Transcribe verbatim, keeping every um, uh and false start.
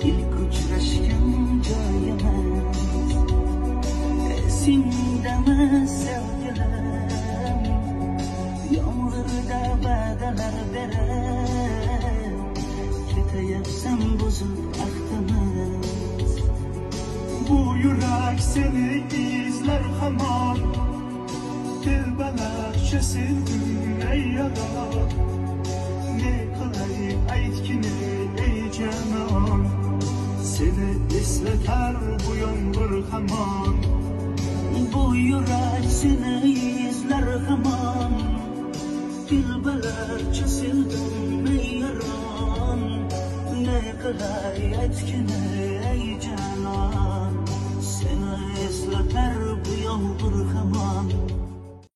ilk uchrashgan joyimiz. Esingdami sevgilim, yomg'irda va'dalar berib, ketayapsan buzib ahdimiz. Bu yurak seni izler hamon, telbalarcha sevdim ey yalan. Ne qilay aytgin ey canon, seni eslatar bu yomg'ir hamon. Bu yurak seni izler hamon, telbalarcha sevdim ey yaron. Ne qilay aytgin ey canon, seni eslatar bu yomg'ir hamon.